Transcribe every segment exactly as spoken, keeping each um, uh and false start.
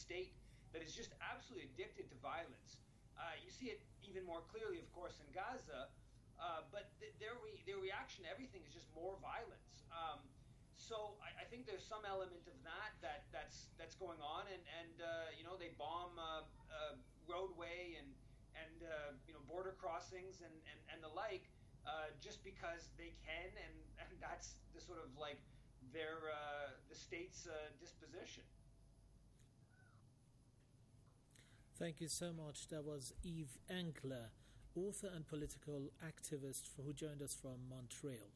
state that is just absolutely addicted to violence. Uh, you see it even more clearly, of course, in Gaza, uh, but th- their re- their reaction to everything is just more violence. Um, so I, I think there's some element of that that that's that's going on, and and uh, you know they bomb uh, uh, roadway and and uh, you know border crossings and and, and the like uh, just because they can, and and that's the sort of like their uh, the state's uh, disposition. Thank you so much. That was Yves Engler, author and political activist who joined us from Montreal.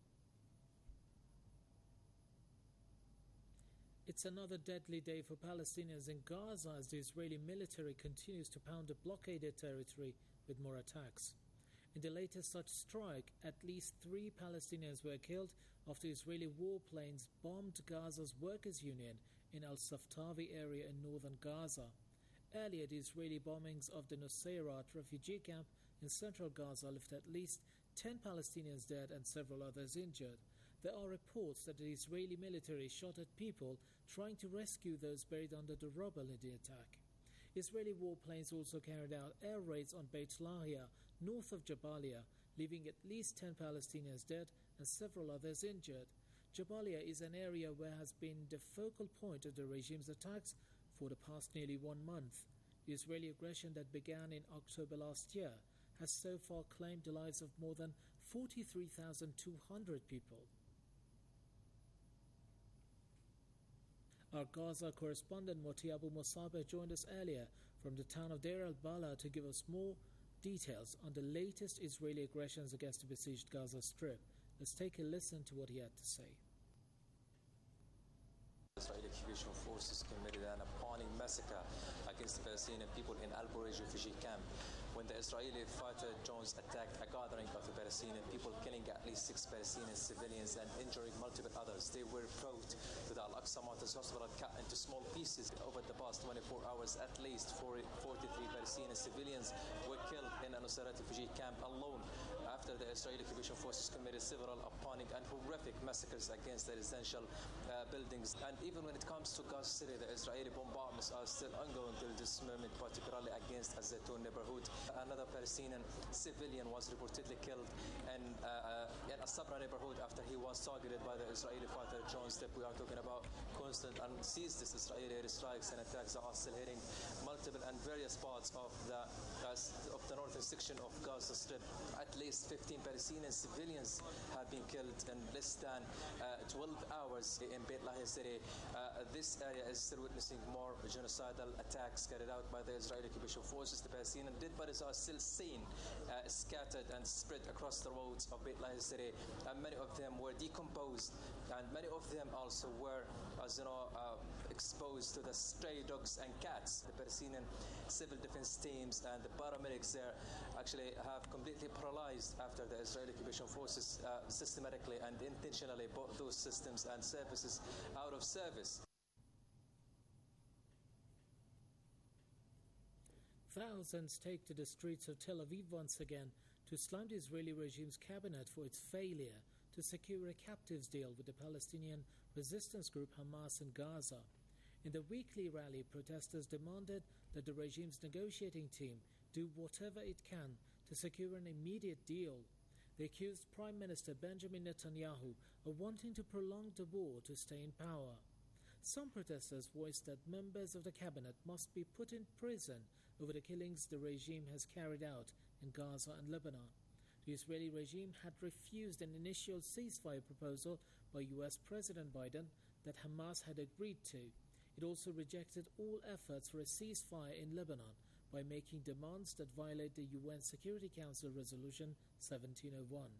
It's another deadly day for Palestinians in Gaza as the Israeli military continues to pound the blockaded territory with more attacks. In the latest such strike, at least three Palestinians were killed after Israeli warplanes bombed Gaza's workers' union in Al-Saftawi area in northern Gaza. Earlier, the Israeli bombings of the Nusayrat refugee camp in central Gaza left at least ten Palestinians dead and several others injured. There are reports that the Israeli military shot at people trying to rescue those buried under the rubble in the attack. Israeli warplanes also carried out air raids on Beit Lahia, north of Jabalia, leaving at least ten Palestinians dead and several others injured. Jabalia is an area where has been the focal point of the regime's attacks for the past nearly one month. The Israeli aggression that began in October last year has so far claimed the lives of more than forty-three thousand two hundred people. Our Gaza correspondent Moti Abu Musabeh joined us earlier from the town of Deir al-Balah to give us more details on the latest Israeli aggressions against the besieged Gaza Strip. Let's take a listen to what he had to say. Israeli occupation forces committed an appalling massacre against the Palestinian people in Al Bureij refugee camp when the Israeli fighter drones attacked a gathering of the Palestinian people, killing at least six Palestinian civilians and injuring multiple others. They were brought to the Al-Aqsa Martyrs Hospital, cut into small pieces. Over the past twenty-four hours, at least forty-three Palestinian civilians were killed in a Nusayrat refugee camp alone after the Israeli occupation forces committed several appalling and horrific massacres against the residential uh, buildings. And even when it comes to Gaza City, the Israeli bombardments are still ongoing till this moment, particularly against Al-Zaytun neighborhood. Another Palestinian civilian was reportedly killed in, uh, in Al-Sabra neighborhood after he was targeted by the Israeli fighter drones. That we are talking about constant and ceaseless Israeli air strikes and attacks that are still hitting multiple and various parts of the uh, of the northern section of Gaza Strip. At least fifteen Palestinian civilians have been killed in less than uh, twelve hours in Beit Lahia city. Uh, this area is still witnessing more genocidal attacks carried out by the Israeli occupation forces. The Palestinian dead bodies are still seen uh, scattered and spread across the roads of Beit Lahia city, and many of them were decomposed, and many of them also were, as you know, uh, exposed to the stray dogs and cats. The Palestinian civil defense teams and the paramedics there actually have completely paralyzed after the Israeli occupation forces uh, systematically and intentionally brought those systems and services out of service. Thousands take to the streets of Tel Aviv once again to slam the Israeli regime's cabinet for its failure to secure a captives deal with the Palestinian resistance group Hamas in Gaza. In the weekly rally, protesters demanded that the regime's negotiating team do whatever it can to secure an immediate deal. They accused Prime Minister Benjamin Netanyahu of wanting to prolong the war to stay in power. Some protesters voiced that members of the cabinet must be put in prison over the killings the regime has carried out in Gaza and Lebanon. The Israeli regime had refused an initial ceasefire proposal by U S President Biden that Hamas had agreed to. It also rejected all efforts for a ceasefire in Lebanon by making demands that violate the U N Security Council Resolution seventeen oh one.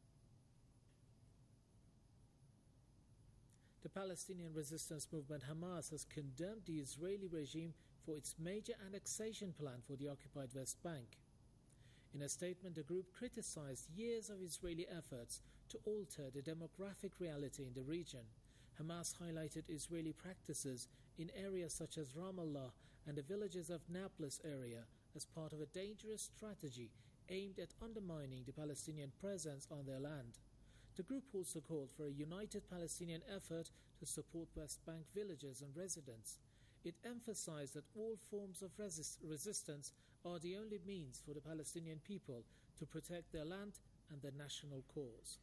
The Palestinian resistance movement Hamas has condemned the Israeli regime for its major annexation plan for the occupied West Bank. In a statement, the group criticized years of Israeli efforts to alter the demographic reality in the region. Hamas highlighted Israeli practices in areas such as Ramallah and the villages of Nablus area as part of a dangerous strategy aimed at undermining the Palestinian presence on their land. The group also called for a united Palestinian effort to support West Bank villagers and residents. It emphasized that all forms of resist- resistance are the only means for the Palestinian people to protect their land and their national cause.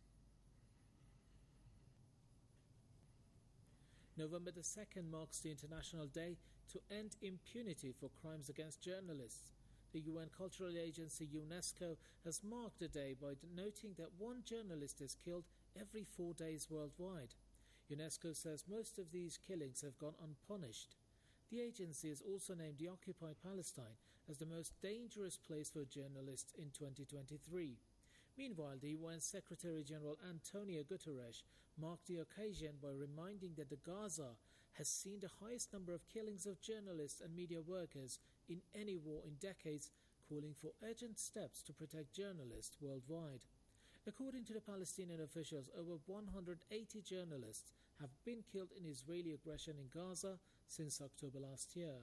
November the second marks the International Day to End Impunity for Crimes Against Journalists. The U N cultural agency UNESCO has marked the day by noting that one journalist is killed every four days worldwide. UNESCO says most of these killings have gone unpunished. The agency has also named the occupied Palestine as the most dangerous place for journalists in twenty twenty-three. Meanwhile, the U N Secretary-General Antonio Guterres marked the occasion by reminding that the Gaza has seen the highest number of killings of journalists and media workers in any war in decades, calling for urgent steps to protect journalists worldwide. According to the Palestinian officials, over one hundred eighty journalists have been killed in Israeli aggression in Gaza since October last year.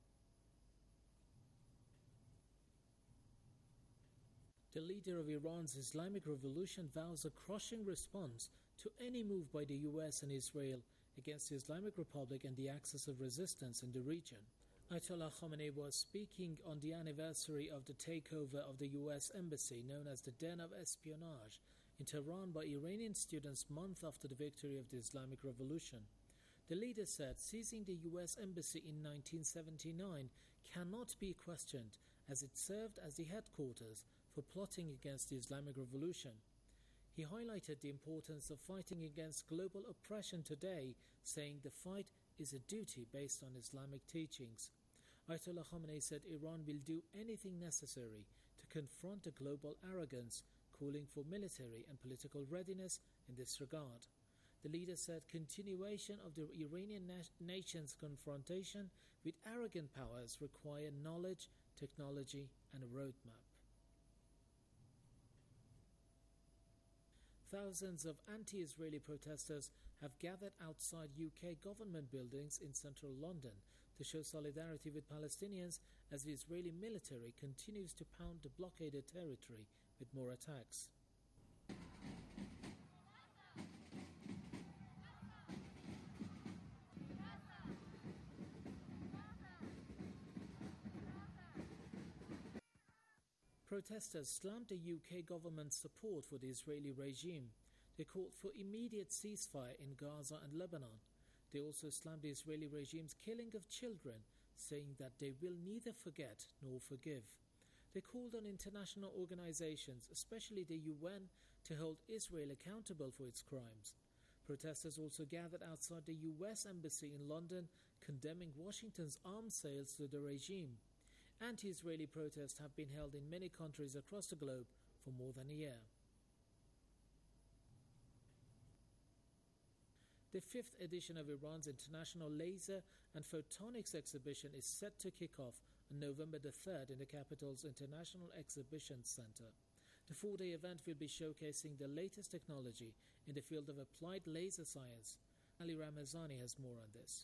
The leader of Iran's Islamic Revolution vows a crushing response to any move by the U S and Israel against the Islamic Republic and the axis of resistance in the region. Ayatollah Khamenei was speaking on the anniversary of the takeover of the U S embassy, known as the Den of Espionage, in Tehran by Iranian students months after the victory of the Islamic Revolution. The leader said seizing the U S embassy in nineteen seventy-nine cannot be questioned, as it served as the headquarters for plotting against the Islamic Revolution. He highlighted the importance of fighting against global oppression today, saying the fight is a duty based on Islamic teachings. Ayatollah Khamenei said Iran will do anything necessary to confront the global arrogance, calling for military and political readiness in this regard. The leader said continuation of the Iranian na- nation's confrontation with arrogant powers require knowledge, technology, and a roadmap. Thousands of anti-Israeli protesters have gathered outside U K government buildings in central London to show solidarity with Palestinians as the Israeli military continues to pound the blockaded territory with more attacks. Protesters slammed the U K government's support for the Israeli regime. They called for immediate ceasefire in Gaza and Lebanon. They also slammed the Israeli regime's killing of children, saying that they will neither forget nor forgive. They called on international organizations, especially the U N, to hold Israel accountable for its crimes. Protesters also gathered outside the U S embassy in London, condemning Washington's arms sales to the regime. Anti-Israeli protests have been held in many countries across the globe for more than a year. The fifth edition of Iran's International Laser and Photonics Exhibition is set to kick off on November the third in the capital's International Exhibition Center. The four-day event will be showcasing the latest technology in the field of applied laser science. Ali Ramazani has more on this.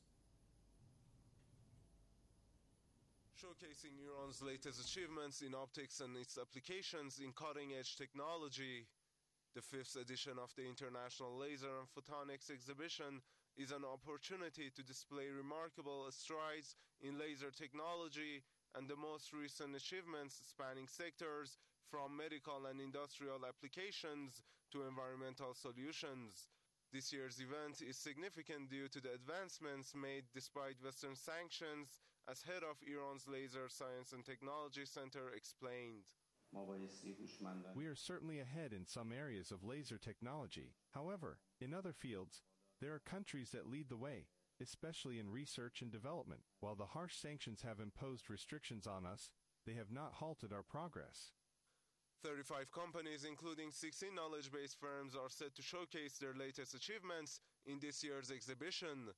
Showcasing Iran's latest achievements in optics and its applications in cutting-edge technology, the fifth edition of the International Laser and Photonics Exhibition is an opportunity to display remarkable strides in laser technology and the most recent achievements spanning sectors from medical and industrial applications to environmental solutions. This year's event is significant due to the advancements made despite Western sanctions, as head of Iran's Laser Science and Technology Center explained. We are certainly ahead in some areas of laser technology. However, in other fields, there are countries that lead the way, especially in research and development. While the harsh sanctions have imposed restrictions on us, they have not halted our progress. thirty-five companies, including sixteen knowledge-based firms, are set to showcase their latest achievements in this year's exhibition.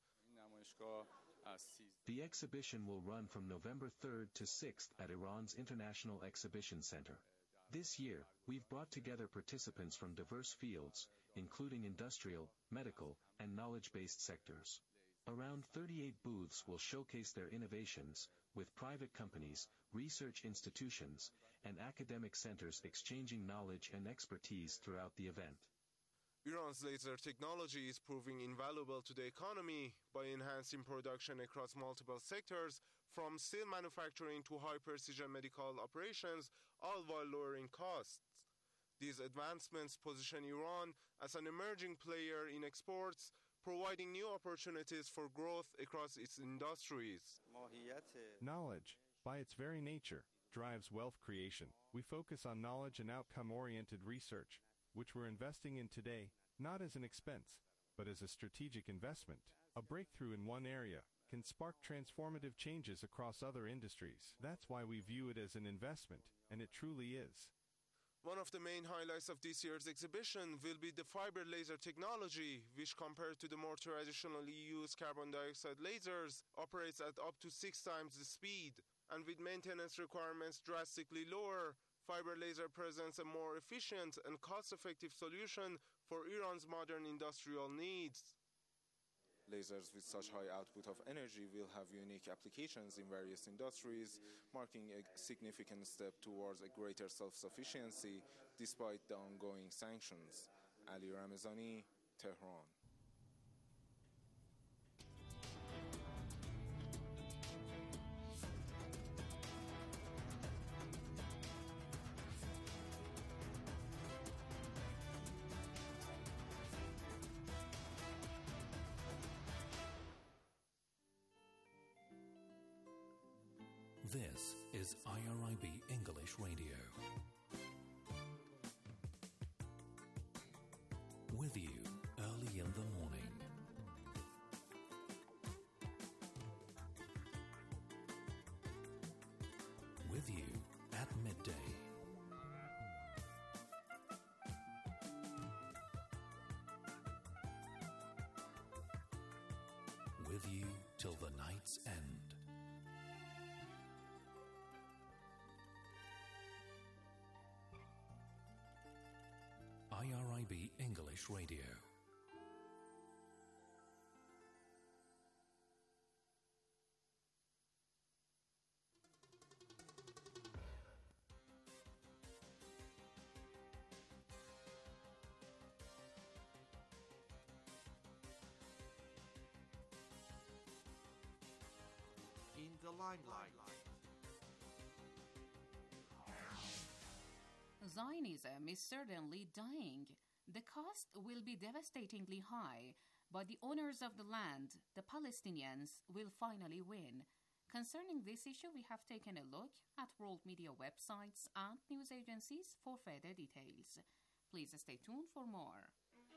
The exhibition will run from November third to sixth at Iran's International Exhibition Center. This year, we've brought together participants from diverse fields, including industrial, medical, and knowledge-based sectors. Around thirty-eight booths will showcase their innovations, with private companies, research institutions, and academic centers exchanging knowledge and expertise throughout the event. Iran's laser technology is proving invaluable to the economy by enhancing production across multiple sectors, from steel manufacturing to high-precision medical operations, all while lowering costs. These advancements position Iran as an emerging player in exports, providing new opportunities for growth across its industries. Knowledge, by its very nature, drives wealth creation. We focus on knowledge and outcome-oriented research, which we're investing in today, not as an expense, but as a strategic investment. A breakthrough in one area can spark transformative changes across other industries. That's why we view it as an investment, and it truly is. One of the main highlights of this year's exhibition will be the fiber laser technology, which compared to the more traditionally used carbon dioxide lasers, operates at up to six times the speed. And with maintenance requirements drastically lower, fiber laser presents a more efficient and cost-effective solution for Iran's modern industrial needs. Lasers with such high output of energy will have unique applications in various industries, marking a significant step towards a greater self-sufficiency despite the ongoing sanctions. Ali Ramezani, Tehran. This is I R I B English Radio. With you early in the morning. With you at midday. With you till the night's end. I R I B English Radio. In the limelight. Zionism is certainly dying. The cost will be devastatingly high, but the owners of the land, the Palestinians, will finally win. Concerning this issue, we have taken a look at world media websites and news agencies for further details. Please stay tuned for more.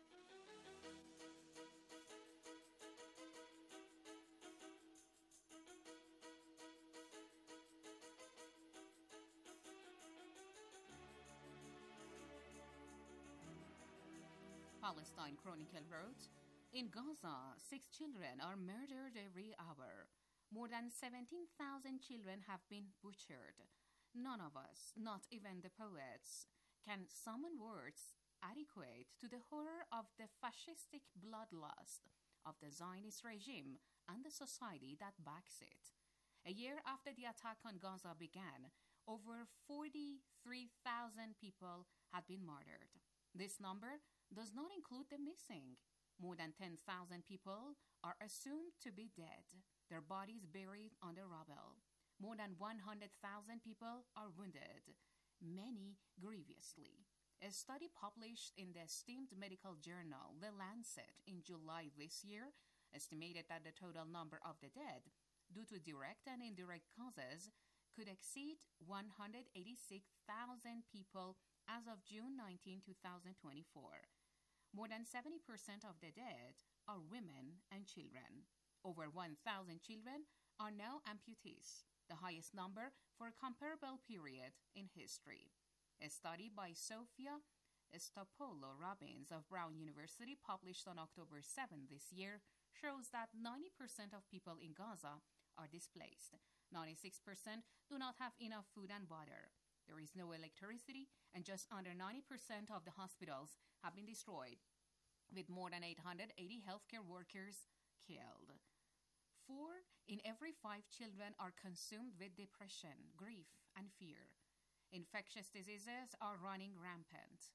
Palestine Chronicle wrote, in Gaza, six children are murdered every hour. More than seventeen thousand children have been butchered. None of us, not even the poets, can summon words adequate to the horror of the fascistic bloodlust of the Zionist regime and the society that backs it. A year after the attack on Gaza began, over forty-three thousand people had been murdered. This number does not include the missing. More than ten thousand people are assumed to be dead, their bodies buried under rubble. More than one hundred thousand people are wounded, many grievously. A study published in the esteemed medical journal The Lancet in July this year estimated that the total number of the dead, due to direct and indirect causes, could exceed one hundred eighty-six thousand people as of June nineteenth, twenty twenty-four. More than seventy percent of the dead are women and children. Over one thousand children are now amputees, the highest number for a comparable period in history. A study by Sophia Stopolo-Robbins of Brown University, published on October seventh this year, shows that ninety percent of people in Gaza are displaced. ninety-six percent do not have enough food and water. There is no electricity, and just under ninety percent of the hospitals have been destroyed, with more than eight hundred eighty healthcare workers killed. Four in every five children are consumed with depression, grief, and fear. Infectious diseases are running rampant.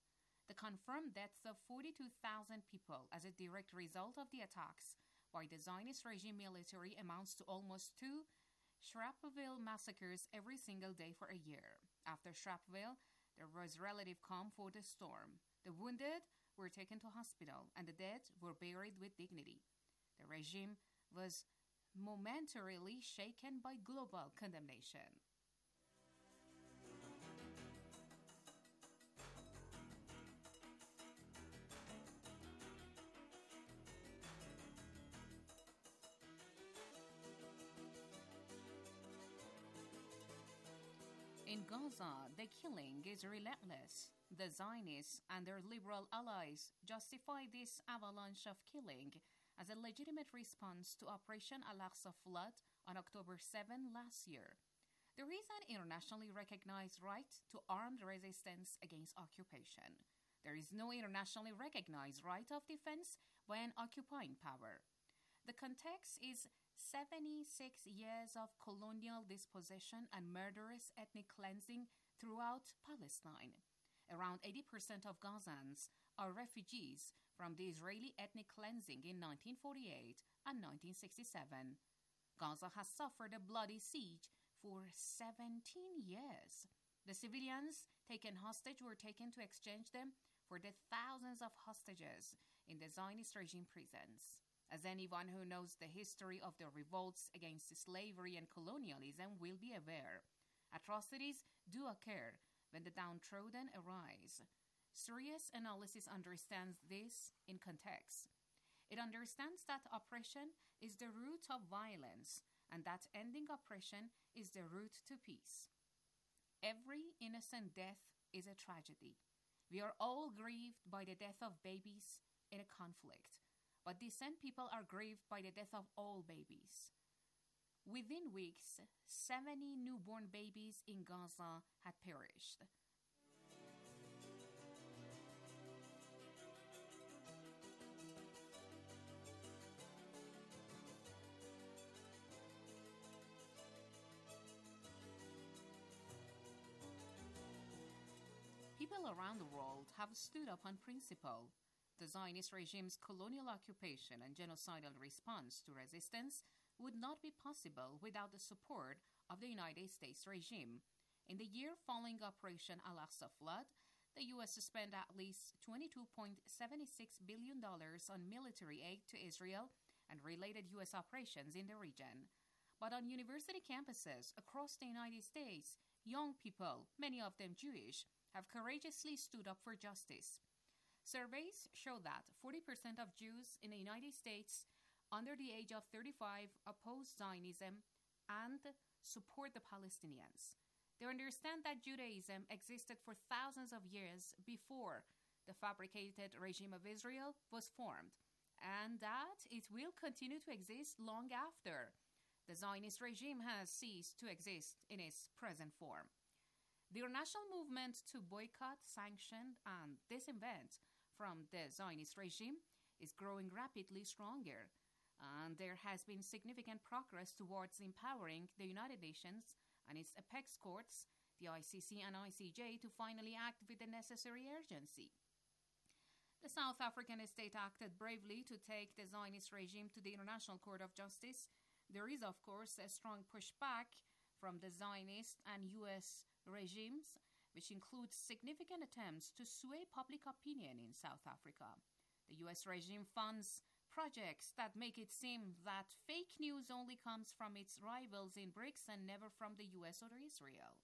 The confirmed deaths of forty-two thousand people as a direct result of the attacks by the Zionist regime military amounts to almost two Shrapnel massacres every single day for a year. After Shrapnel, there was relative calm for the storm. The wounded were taken to hospital and the dead were buried with dignity. The regime was momentarily shaken by global condemnation. In Gaza, the killing is relentless. The Zionists and their liberal allies justify this avalanche of killing as a legitimate response to Operation Al-Aqsa Flood on October seventh last year. There is an internationally recognized right to armed resistance against occupation. There is no internationally recognized right of defense by an occupying power. The context is seventy-six years of colonial dispossession and murderous ethnic cleansing throughout Palestine. Around eighty percent of Gazans are refugees from the Israeli ethnic cleansing in nineteen forty-eight and nineteen sixty-seven. Gaza has suffered a bloody siege for seventeen years. The civilians taken hostage were taken to exchange them for the thousands of hostages in the Zionist regime prisons. As anyone who knows the history of the revolts against slavery and colonialism will be aware, atrocities do occur when the downtrodden arise. Serious analysis understands this in context. It understands that oppression is the root of violence and that ending oppression is the route to peace. Every innocent death is a tragedy. We are all grieved by the death of babies in a conflict, but decent people are grieved by the death of all babies. Within weeks, seventy newborn babies in Gaza had perished. People around the world have stood up on principle. The Zionist regime's colonial occupation and genocidal response to resistance would not be possible without the support of the United States regime. In the year following Operation Al-Aqsa Flood, the U S spent at least twenty-two point seven six billion dollars on military aid to Israel and related U S operations in the region. But on university campuses across the United States, young people, many of them Jewish, have courageously stood up for justice. Surveys show that forty percent of Jews in the United States under the age of thirty-five oppose Zionism and support the Palestinians. They understand that Judaism existed for thousands of years before the fabricated regime of Israel was formed, and that it will continue to exist long after the Zionist regime has ceased to exist in its present form. The international movement to boycott, sanction, and disinvent from the Zionist regime is growing rapidly stronger, and there has been significant progress towards empowering the United Nations and its apex courts, the I C C and I C J, to finally act with the necessary urgency. The South African state acted bravely to take the Zionist regime to the International Court of Justice. There is, of course, a strong pushback from the Zionist and U S regimes, which includes significant attempts to sway public opinion in South Africa. The U S regime funds projects that make it seem that fake news only comes from its rivals in BRICS and never from the U S or Israel.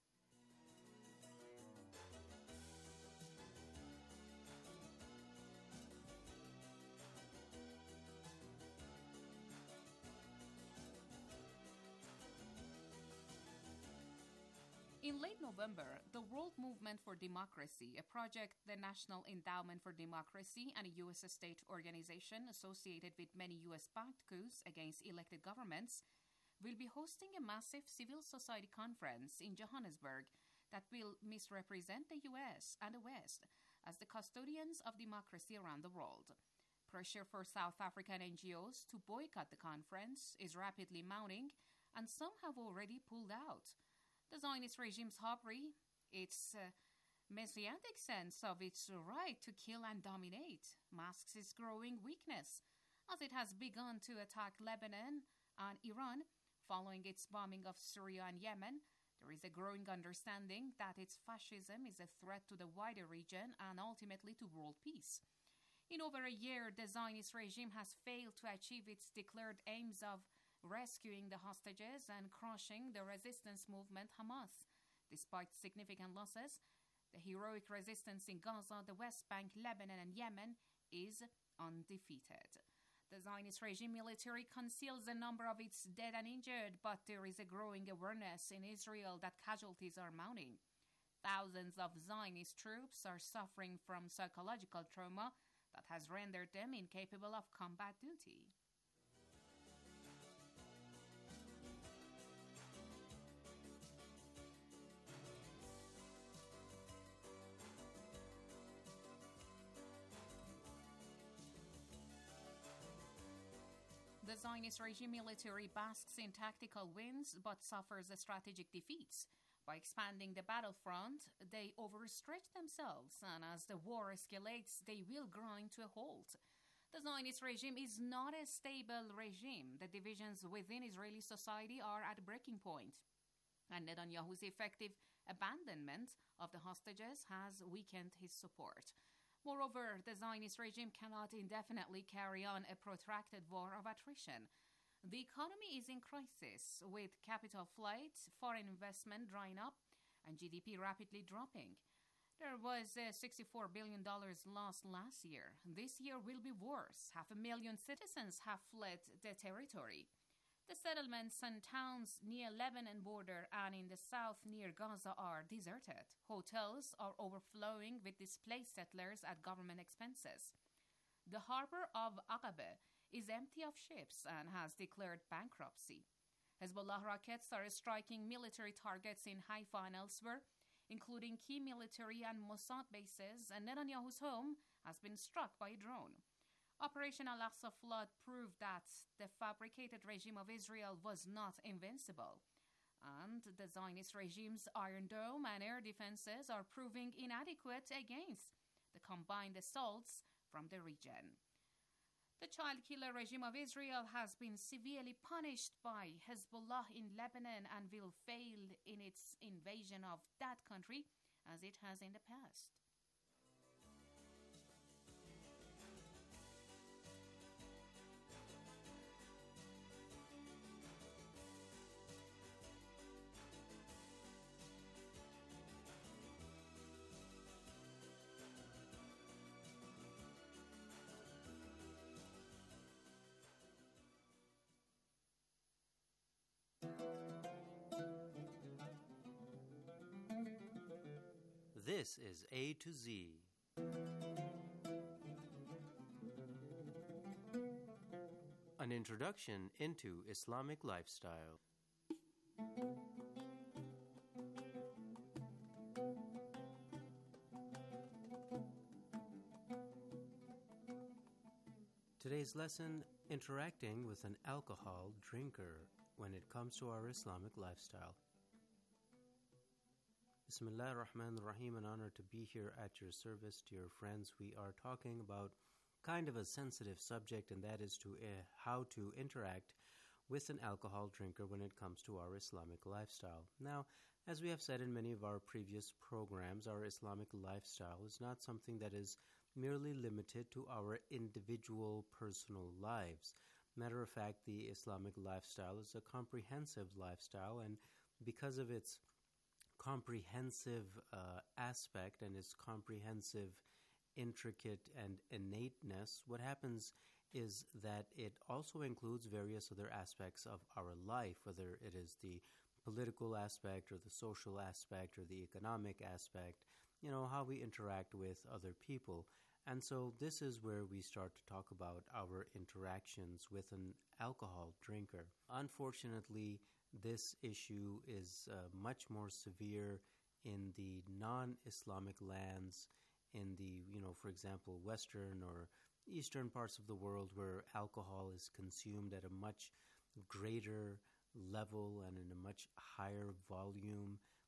In late November, the World Movement for Democracy, a project the National Endowment for Democracy and a U S state organization associated with many U S-backed coups against elected governments, will be hosting a massive civil society conference in Johannesburg that will misrepresent the U S and the West as the custodians of democracy around the world. Pressure for South African N G Os to boycott the conference is rapidly mounting, and some have already pulled out. The Zionist regime's hobby, its uh, messianic sense of its right to kill and dominate masks its growing weakness, as it has begun to attack Lebanon and Iran following its bombing of Syria and Yemen. There is a growing understanding that its fascism is a threat to the wider region and ultimately to world peace. In over a year, the Zionist regime has failed to achieve its declared aims of rescuing the hostages and crushing the resistance movement Hamas. Despite significant losses, the heroic resistance in Gaza, the West Bank, Lebanon, and Yemen is undefeated. The Zionist regime military conceals the number of its dead and injured, but there is a growing awareness in Israel that casualties are mounting. Thousands of Zionist troops are suffering from psychological trauma that has rendered them incapable of combat duty. The Zionist regime military basks in tactical wins but suffers strategic defeats. By expanding the battlefront, they overstretch themselves, and as the war escalates, they will grind to a halt. The Zionist regime is not a stable regime. The divisions within Israeli society are at breaking point, and Netanyahu's effective abandonment of the hostages has weakened his support. Moreover, the Zionist regime cannot indefinitely carry on a protracted war of attrition. The economy is in crisis, with capital flight, foreign investment drying up, and G D P rapidly dropping. There was a sixty-four billion dollars loss last year. This year will be worse. Half a million citizens have fled the territory. The settlements and towns near Lebanon border and in the south near Gaza are deserted. Hotels are overflowing with displaced settlers at government expenses. The harbor of Aqaba is empty of ships and has declared bankruptcy. Hezbollah rockets are striking military targets in Haifa and elsewhere, including key military and Mossad bases, and Netanyahu's home has been struck by a drone. Operation Al-Aqsa flood proved that the fabricated regime of Israel was not invincible, and the Zionist regime's Iron Dome and air defenses are proving inadequate against the combined assaults from the region. The child killer regime of Israel has been severely punished by Hezbollah in Lebanon and will fail in its invasion of that country as it has in the past. This is A to Z. An introduction into Islamic lifestyle. Today's lesson, interacting with an alcohol drinker when it comes to our Islamic lifestyle. Bismillah ar-Rahman ar-Rahim, an honor to be here at your service, dear friends. We are talking about kind of a sensitive subject, and that is to uh, how to interact with an alcohol drinker when it comes to our Islamic lifestyle. Now, as we have said in many of our previous programs, our Islamic lifestyle is not something that is merely limited to our individual personal lives. Matter of fact, the Islamic lifestyle is a comprehensive lifestyle, and because of its comprehensive uh, aspect and its comprehensive, intricate, and innateness, what happens is that it also includes various other aspects of our life, whether it is the political aspect or the social aspect or the economic aspect, you know, how we interact with other people. And so this is where we start to talk about our interactions with an alcohol drinker. Unfortunately, this issue is uh, much more severe in the non-Islamic lands, in the, you know, for example, Western or Eastern parts of the world where alcohol is consumed at a much greater level and in a much higher volume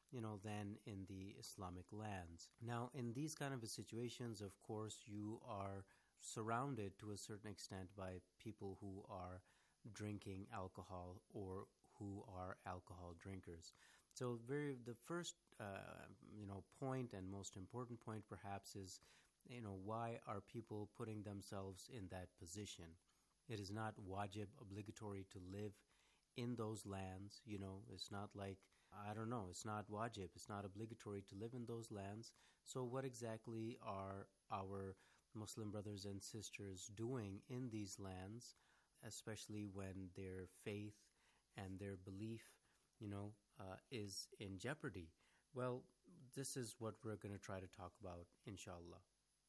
you know, than in the Islamic lands. Now, in these kind of situations, of course, you are surrounded to a certain extent by people who are drinking alcohol or who are alcohol drinkers. So very the first uh, you know point and most important point perhaps is, you know, why are people putting themselves in that position? It is not wajib, obligatory to live in those lands. You know, it's not like, I don't know, it's not wajib, it's not obligatory to live in those lands. So what exactly are our Muslim brothers and sisters doing in these lands, especially when their faith and their belief, you know, uh, is in jeopardy? Well, this is what we're going to try to talk about, inshallah.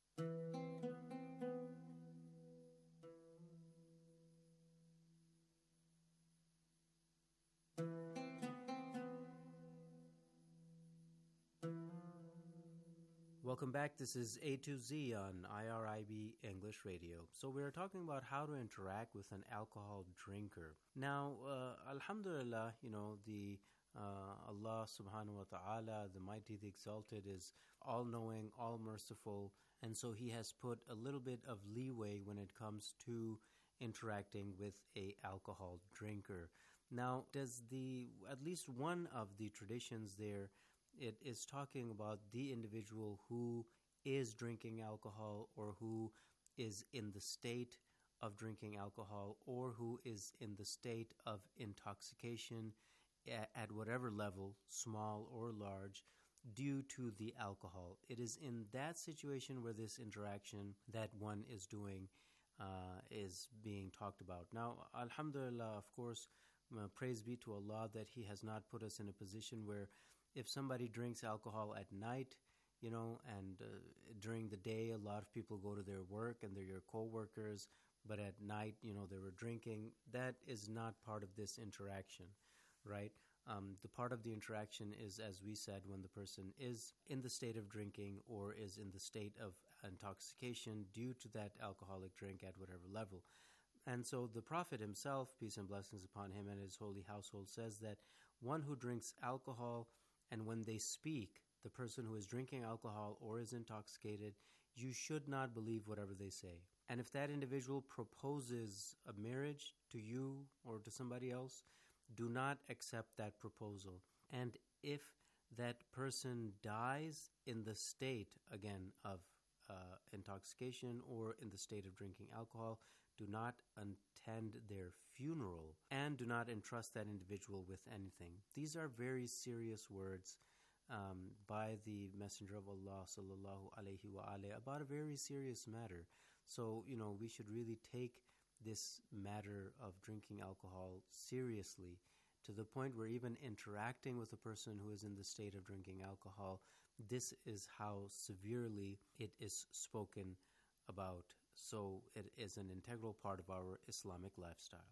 Welcome back. This is A to Z on I R I B English Radio. So we're talking about how to interact with an alcohol drinker. Now, uh, alhamdulillah, you know, the uh, Allah subhanahu wa ta'ala, the mighty, the exalted, is all-knowing, all-merciful, and so He has put a little bit of leeway when it comes to interacting with a alcohol drinker. Now, does the, at least one of the traditions there, it is talking about the individual who is drinking alcohol or who is in the state of drinking alcohol or who is in the state of intoxication at, at whatever level, small or large, due to the alcohol. It is in that situation where this interaction that one is doing uh, is being talked about. Now, alhamdulillah, of course, uh, praise be to Allah that He has not put us in a position where if somebody drinks alcohol at night, you know, and uh, during the day, a lot of people go to their work and they're your co-workers, but at night, you know, they were drinking. That is not part of this interaction, right? Um, the part of the interaction is, as we said, when the person is in the state of drinking or is in the state of intoxication due to that alcoholic drink at whatever level. And so the Prophet himself, peace and blessings upon him and his holy household, says that one who drinks alcohol and when they speak, the person who is drinking alcohol or is intoxicated, you should not believe whatever they say. And if that individual proposes a marriage to you or to somebody else, do not accept that proposal. And if that person dies in the state, again, of uh, intoxication or in the state of drinking alcohol, do not attend their funeral and do not entrust that individual with anything. These are very serious words um, by the Messenger of Allah sallallahu alaihi wa alaihi about a very serious matter. So, you know, we should really take this matter of drinking alcohol seriously to the point where even interacting with a person who is in the state of drinking alcohol, this is how severely it is spoken about. So it is an integral part of our Islamic lifestyle.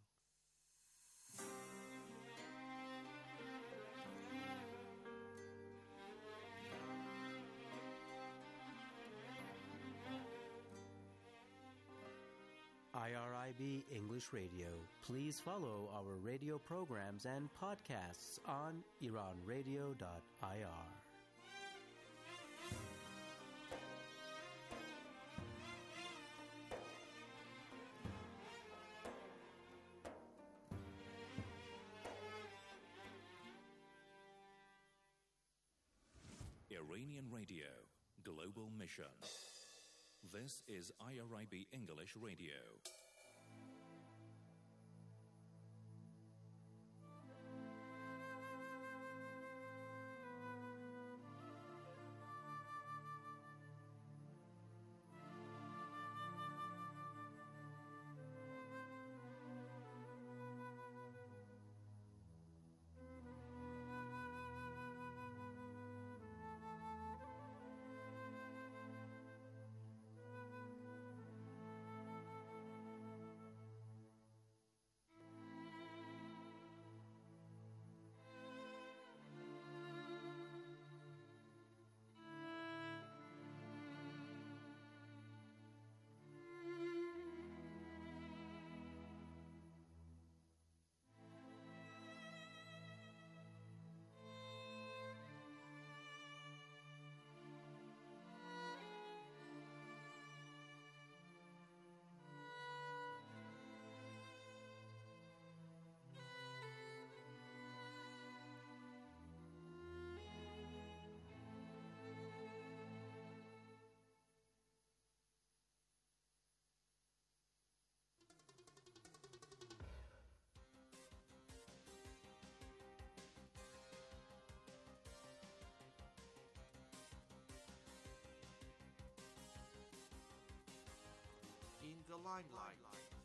I R I B English Radio. Please follow our radio programs and podcasts on iran radio dot I R. Iranian Radio, Global Mission. This is I R I B English Radio. the limelight.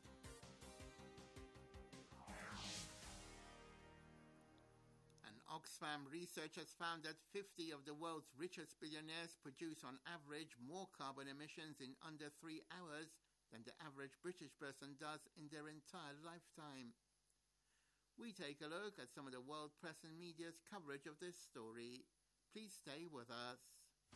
An Oxfam research has found that fifty of the world's richest billionaires produce on average more carbon emissions in under three hours than the average British person does in their entire lifetime. We take a look at some of the world press and media's coverage of this story. Please stay with us.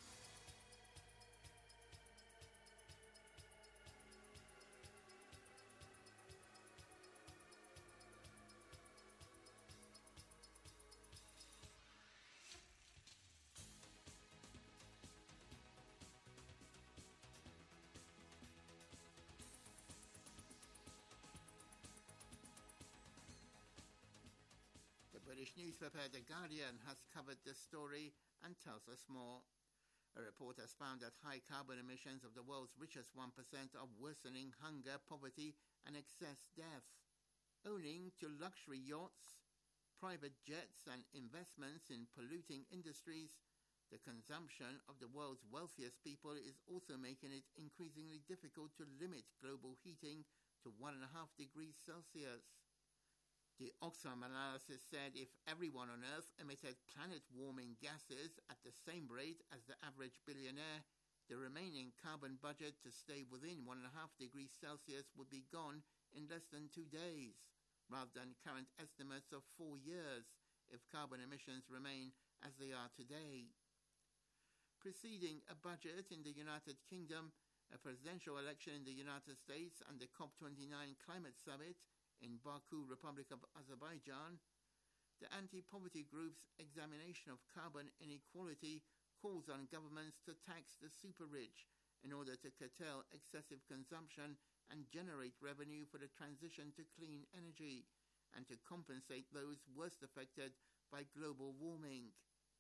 The British newspaper The Guardian has covered this story and tells us more. A report has found that high carbon emissions of the world's richest one percent are worsening hunger, poverty and excess death. Owning to luxury yachts, private jets and investments in polluting industries, the consumption of the world's wealthiest people is also making it increasingly difficult to limit global heating to one point five degrees Celsius. The Oxfam analysis said if everyone on Earth emitted planet-warming gases at the same rate as the average billionaire, the remaining carbon budget to stay within one point five degrees Celsius would be gone in less than two days, rather than current estimates of four years, if carbon emissions remain as they are today. Preceding a budget in the United Kingdom, a presidential election in the United States and the COP twenty-nine climate summit in Baku, Republic of Azerbaijan, the anti-poverty group's examination of carbon inequality calls on governments to tax the super-rich in order to curtail excessive consumption and generate revenue for the transition to clean energy, and to compensate those worst affected by global warming.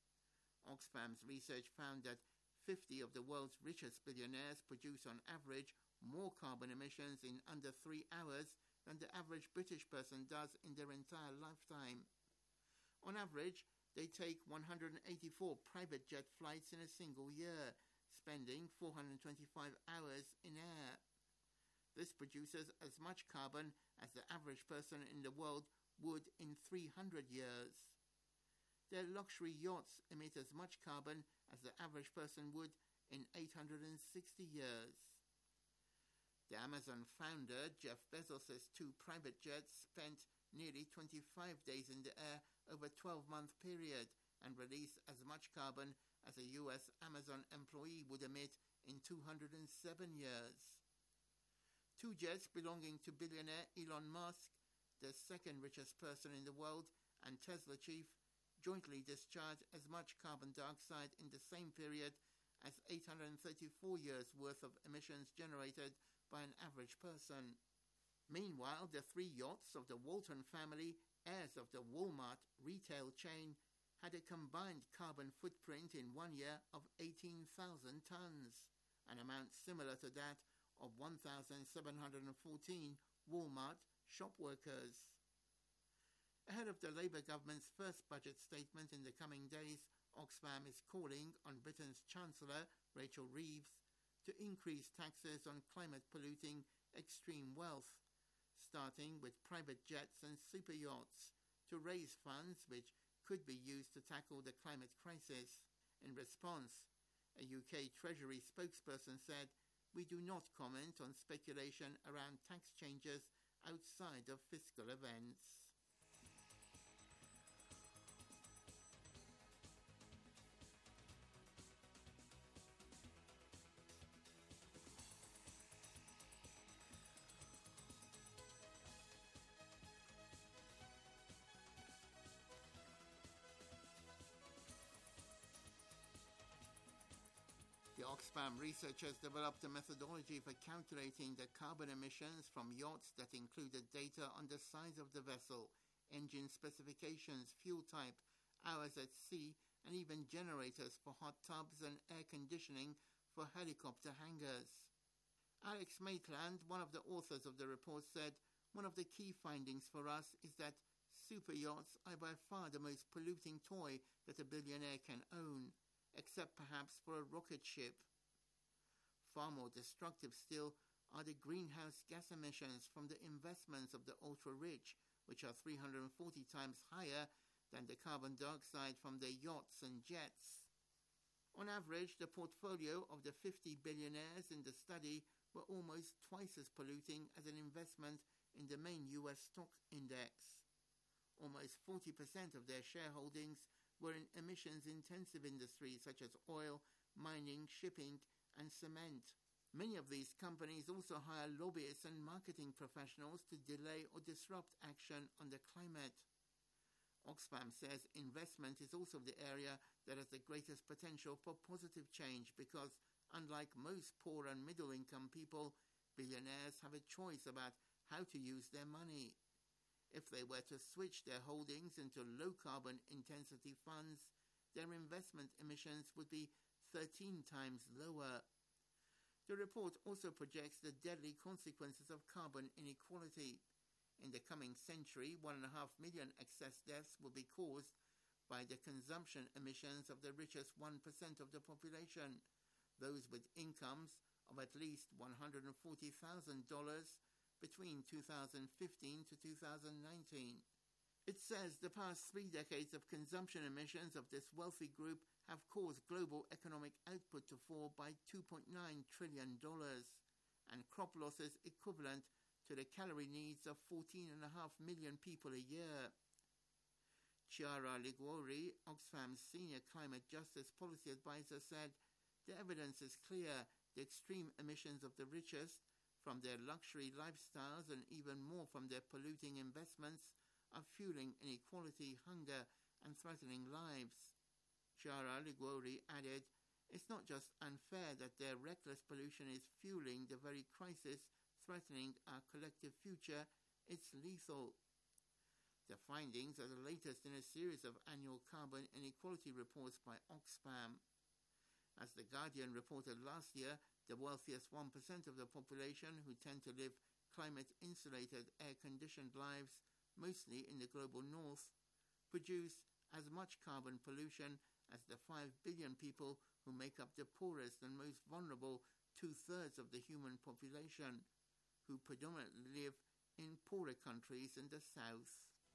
Oxfam's research found that fifty of the world's richest billionaires produce on average more carbon emissions in under three hours than the average British person does in their entire lifetime. On average, they take one hundred eighty-four private jet flights in a single year, spending four hundred twenty-five hours in air. This produces as much carbon as the average person in the world would in three hundred years. Their luxury yachts emit as much carbon as the average person would in eight hundred sixty years. The Amazon founder, Jeff Bezos' two private jets spent nearly twenty-five days in the air over a twelve-month period and released as much carbon as a U S Amazon employee would emit in two hundred seven years. Two jets belonging to billionaire Elon Musk, the second richest person in the world, and Tesla chief, jointly discharged as much carbon dioxide in the same period as eight hundred thirty-four years' worth of emissions generated by an average person. Meanwhile, the three yachts of the Walton family, heirs of the Walmart retail chain, had a combined carbon footprint in one year of eighteen thousand tons, an amount similar to that of one thousand seven hundred fourteen Walmart shop workers. Ahead of the Labour government's first budget statement in the coming days, Oxfam is calling on Britain's Chancellor, Rachel Reeves, to increase taxes on climate-polluting extreme wealth, starting with private jets and super yachts, to raise funds which could be used to tackle the climate crisis. In response, a U K Treasury spokesperson said, "We do not comment on speculation around tax changes outside of fiscal events." The Oxfam researchers developed a methodology for calculating the carbon emissions from yachts that included data on the size of the vessel, engine specifications, fuel type, hours at sea, and even generators for hot tubs and air conditioning for helicopter hangars. Alex Maitland, one of the authors of the report, said, "One of the key findings for us is that super yachts are by far the most polluting toy that a billionaire can own, except perhaps for a rocket ship. Far more destructive still are the greenhouse gas emissions from the investments of the ultra-rich, which are three hundred forty times higher than the carbon dioxide from their yachts and jets. On average, the portfolio of the fifty billionaires in the study were almost twice as polluting as an investment in the main U S stock index. Almost forty percent of their shareholdings were in emissions-intensive industries such as oil, mining, shipping, and cement. Many of these companies also hire lobbyists and marketing professionals to delay or disrupt action on the climate. Oxfam says investment is also the area that has the greatest potential for positive change because, unlike most poor and middle-income people, billionaires have a choice about how to use their money. If they were to switch their holdings into low-carbon intensity funds, their investment emissions would be thirteen times lower. The report also projects the deadly consequences of carbon inequality. In the coming century, one and a half million excess deaths will be caused by the consumption emissions of the richest one percent of the population, those with incomes of at least one hundred forty thousand dollars between two thousand fifteen to two thousand nineteen. It says the past three decades of consumption emissions of this wealthy group have caused global economic output to fall by two point nine trillion dollars and crop losses equivalent to the calorie needs of fourteen point five million people a year. Chiara Liguori, Oxfam's senior climate justice policy advisor, said the evidence is clear. The extreme emissions of the richest, from their luxury lifestyles and even more from their polluting investments, are fueling inequality, hunger, and threatening lives. Chiara Liguori added, it's not just unfair that their reckless pollution is fueling the very crisis threatening our collective future, it's lethal. The findings are the latest in a series of annual carbon inequality reports by Oxfam. As The Guardian reported last year, the wealthiest one percent of the population, who tend to live climate-insulated, air-conditioned lives, mostly in the global north, produce as much carbon pollution as the five billion people who make up the poorest and most vulnerable two-thirds of the human population, who predominantly live in poorer countries in the south.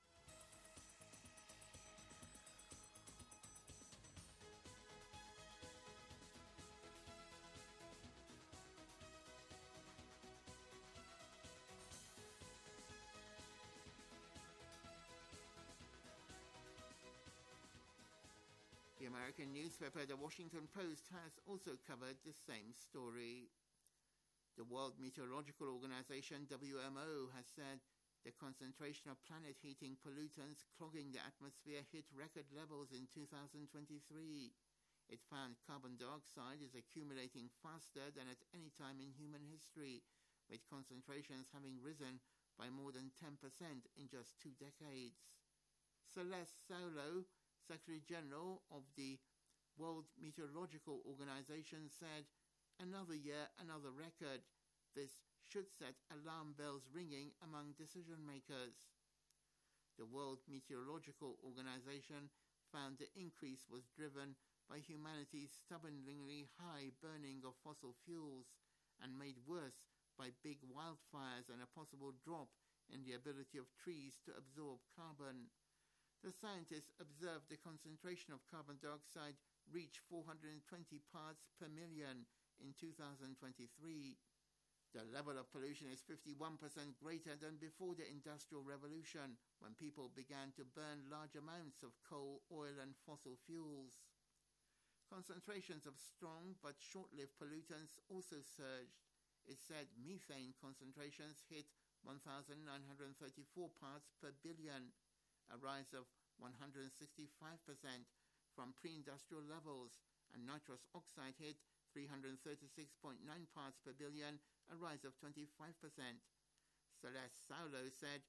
The American newspaper The Washington Post has also covered the same story. The World Meteorological Organization, W M O, has said the concentration of planet-heating pollutants clogging the atmosphere hit record levels in two thousand twenty-three. It found carbon dioxide is accumulating faster than at any time in human history, with concentrations having risen by more than ten percent in just two decades. Celeste Saulo, Secretary General of the World Meteorological Organization, said, another year, another record. This should set alarm bells ringing among decision makers. The World Meteorological Organization found the increase was driven by humanity's stubbornly high burning of fossil fuels and made worse by big wildfires and a possible drop in the ability of trees to absorb carbon. The scientists observed the concentration of carbon dioxide reach four hundred twenty parts per million in two thousand twenty-three. The level of pollution is fifty-one percent greater than before the Industrial Revolution, when people began to burn large amounts of coal, oil, and fossil fuels. Concentrations of strong but short-lived pollutants also surged. It said methane concentrations hit one thousand nine hundred thirty-four parts per billion, a rise of one hundred sixty-five percent from pre-industrial levels, and nitrous oxide hit three hundred thirty-six point nine parts per billion, a rise of twenty-five percent. Celeste Saulo said,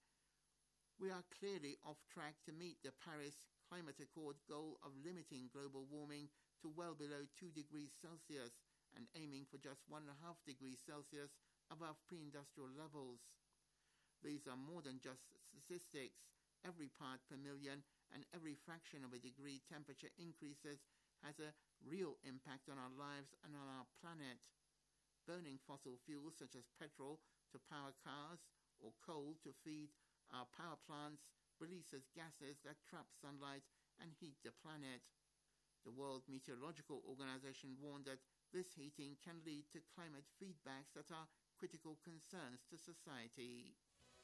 we are clearly off track to meet the Paris Climate Accord goal of limiting global warming to well below two degrees Celsius and aiming for just one point five degrees Celsius above pre-industrial levels. These are more than just statistics. Every part per million and every fraction of a degree temperature increases has a real impact on our lives and on our planet. burning fossil fuels such as petrol to power cars or coal to feed our power plants releases gases that trap sunlight and heat the planet. The World Meteorological Organization warned that this heating can lead to climate feedbacks that are critical concerns to society.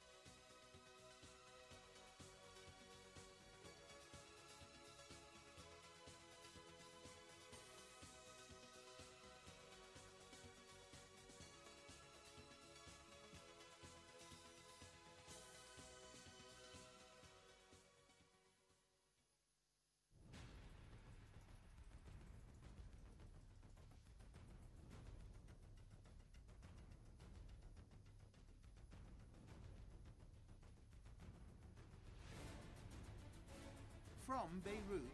From Beirut.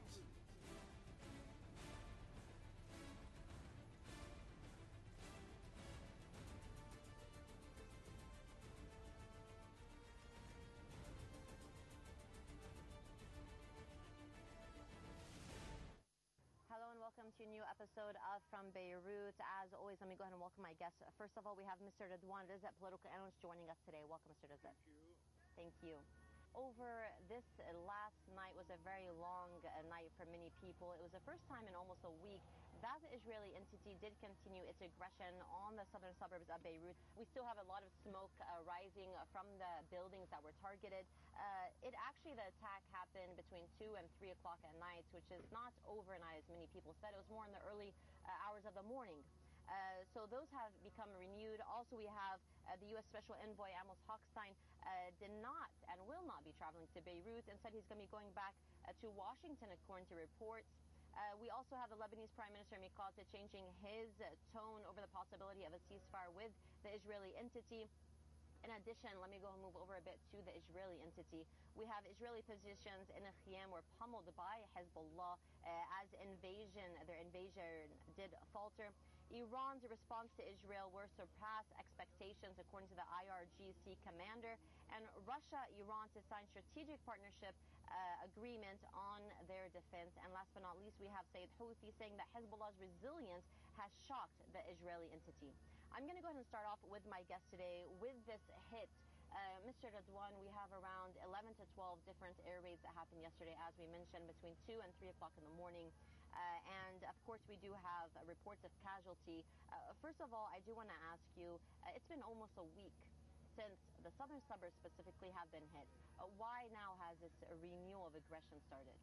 Hello and welcome to a new episode of From Beirut. As always, let me go ahead and welcome my guests. First of all, we have Mister Ridwan Rizat, political analyst, joining us today. Welcome, Mister Rizat. Thank you. Thank you. Over this last night was a very long night for many people. It was the first time in almost a week that the Israeli entity did continue its aggression on the southern suburbs of Beirut. We still have a lot of smoke uh, rising from the buildings that were targeted. Uh, it actually, the attack happened between two and three o'clock at night, which is not overnight as many people said. It was more in the early uh, hours of the morning. Uh, so those have become renewed. Also, we have uh, the U S Special Envoy Amos Hochstein uh, did not and will not be traveling to Beirut. Instead, he's going to be going back uh, to Washington, according to reports. Uh, we also have the Lebanese Prime Minister Mikati changing his uh, tone over the possibility of a ceasefire with the Israeli entity. In addition, let me go and move over a bit to the Israeli entity. We have Israeli positions in Khiyam were pummeled by Hezbollah uh, as invasion, their invasion did falter. Iran's response to Israel were surpassed expectations, according to the I R G C commander. And Russia, Iran to sign strategic partnership uh, agreement on their defense. And last but not least, we have Sayyid Houthi saying that Hezbollah's resilience has shocked the Israeli entity. I'm going to go ahead and start off with my guest today with this hit. Uh, Mister Ridwan, we have around eleven to twelve different air raids that happened yesterday, as we mentioned, between two and three o'clock in the morning. Uh, and, of course, we do have uh, reports of casualty. Uh, first of all, I do want to ask you, uh, it's been almost a week since the southern suburbs specifically have been hit. Uh, why now has this uh, renewal of aggression started?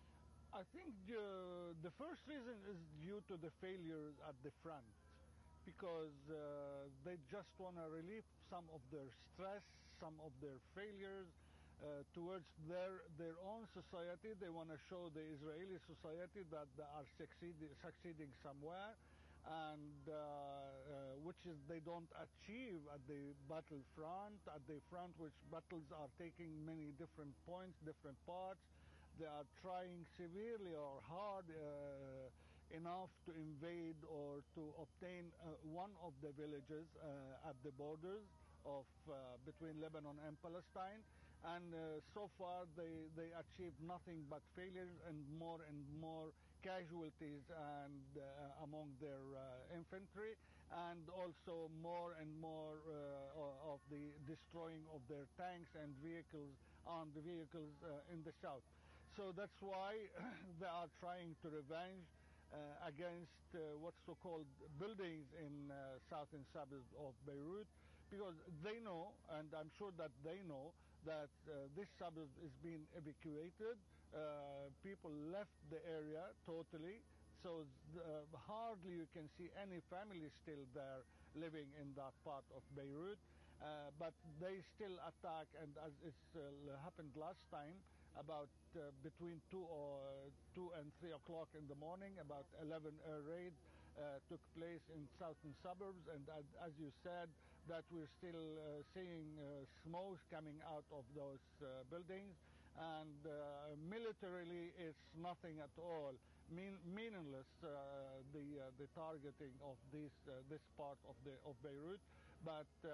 I think uh, the first reason is due to the failures at the front, because uh, they just want to relieve some of their stress, some of their failures uh, towards their their own society. They want to show the Israeli society that they are succeed, succeeding somewhere, and uh, uh, which is they don't achieve at the battlefront, at the front which battles are taking many different points, different parts. They are trying severely or hard uh, enough to invade or to obtain uh, one of the villages uh, at the borders of uh, between Lebanon and Palestine, and uh, so far they they achieved nothing but failures and more and more casualties and uh, among their uh, infantry, and also more and more uh, of the destroying of their tanks and vehicles on the vehicles uh, in the south. So that's why they are trying to revenge uh, against uh, what's so-called buildings in uh, southern suburbs of Beirut, because they know, and I'm sure that they know, that uh, this suburb is being evacuated. Uh, people left the area totally, so uh, hardly you can see any family still there living in that part of Beirut. Uh, but they still attack, and as it uh, happened last time, about uh, between two or two and three o'clock in the morning, about eleven air raids uh, took place in southern suburbs, and uh, as you said, that we're still uh, seeing uh, smoke coming out of those uh, buildings, and uh, militarily it's nothing at all. Mean, meaningless uh, the uh, the targeting of this uh, this part of the of Beirut, but uh,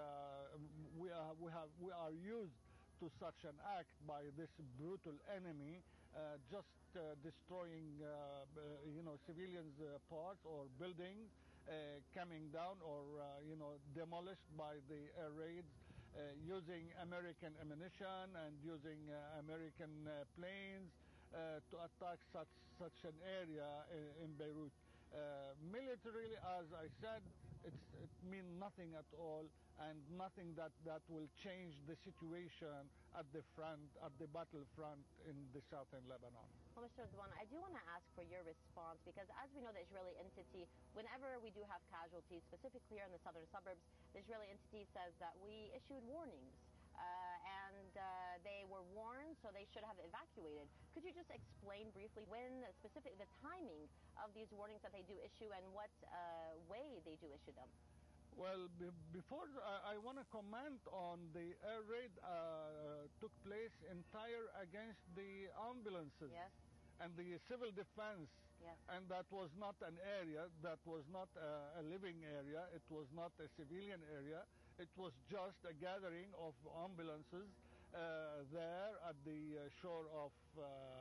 we are we have we are used to such an act by this brutal enemy, uh, just uh, destroying uh, uh, you know civilians' uh, parts or buildings, uh, coming down or uh, you know demolished by the air raids uh, using American ammunition and using uh, American uh, planes uh, to attack such such an area in, in Beirut. Uh, militarily, as I said, it's, it means nothing at all, and nothing that, that will change the situation at the front, at the battlefront in the southern Lebanon. Well, Mister Ridwan, I do want to ask for your response, because as we know, the Israeli entity, whenever we do have casualties, specifically here in the southern suburbs, the Israeli entity says that we issued warnings. Uh, and uh, they were warned, so they should have evacuated. Could you just explain briefly when specific the timing of these warnings that they do issue and what uh, way they do issue them? Well, be before uh, I want to comment on the air raid uh, took place entire against the ambulances yes. and the civil defense. Yes. And that was not an area, that was not a, a living area, it was not a civilian area. It was just a gathering of ambulances uh, there at the uh, shore of uh,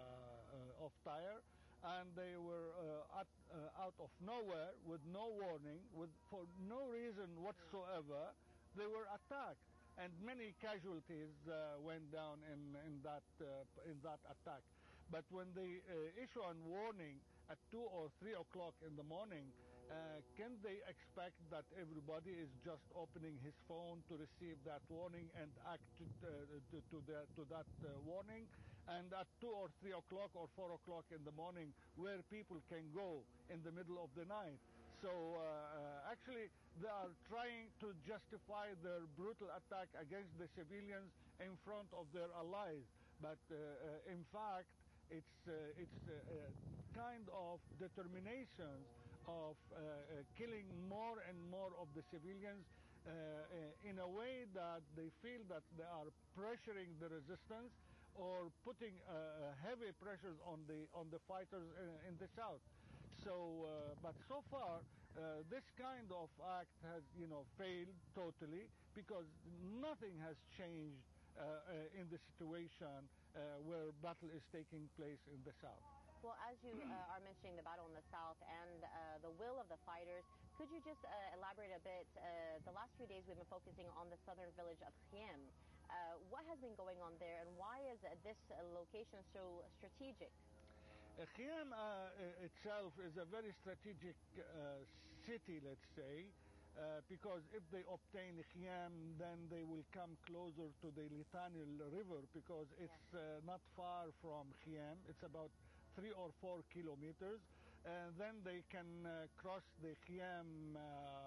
uh, of Tyre, and they were uh, at, uh, out of nowhere with no warning, with for no reason whatsoever. They were attacked, and many casualties uh, went down in in that uh, in that attack. But when they uh, issue a warning at two or three o'clock in the morning, Uh, can they expect that everybody is just opening his phone to receive that warning and act to, uh, to, to, the, to that uh, warning? And at two or three o'clock or four o'clock in the morning, where people can go in the middle of the night. So uh, uh, actually, they are trying to justify their brutal attack against the civilians in front of their allies. But uh, uh, in fact, it's, uh, it's uh, uh, kind of determination of uh, uh, killing more and more of the civilians uh, uh, in a way that they feel that they are pressuring the resistance or putting uh, heavy pressures on the on the fighters in, in the south. So, uh, but so far, uh, this kind of act has, you know, failed totally, because nothing has changed uh, uh, in the situation uh, where battle is taking place in the south. Well, as you uh, are mentioning the battle in the south and uh, the will of the fighters, could you just uh, elaborate a bit? Uh, the last few days we've been focusing on the southern village of Khiem. Uh, what has been going on there, and why is uh, this uh, location so strategic? Uh, Khiem uh, itself is a very strategic uh, city, let's say, uh, because if they obtain Khiem, then they will come closer to the Litani River, because it's uh, not far from Khiem. It's about three or four kilometers, and then they can uh, cross the Khiem uh,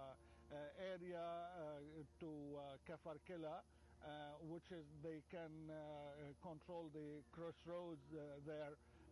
uh, area uh, to uh, Kafar Kila, uh, which is they can uh, control the crossroads uh, there uh,